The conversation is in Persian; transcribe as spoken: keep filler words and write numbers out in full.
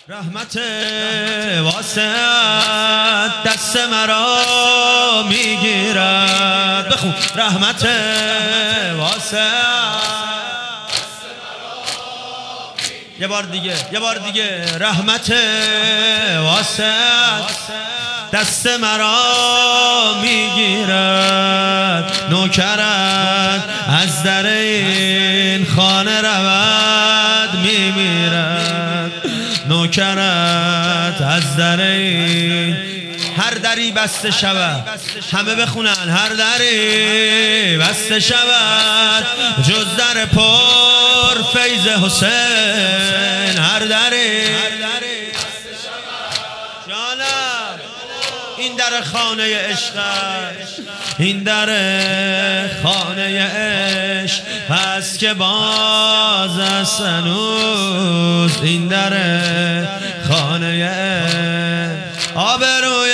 رحمت واسعت دست مرا میگیرد. بخون. رحمت واسعت یه بار دیگه یه بار دیگه رحمت واسعت دست مرا میگیرد. نوکرت از در این خانه رود میمیرد. نوکرت از در این هر دری بسته شود. همه بخونن. هر دری بسته شود جز در پر فیض حسین. هر دری جانم این در خانه عشق، این در خانه عشق هست که باز است هنوز. این در خانه عشق آبروی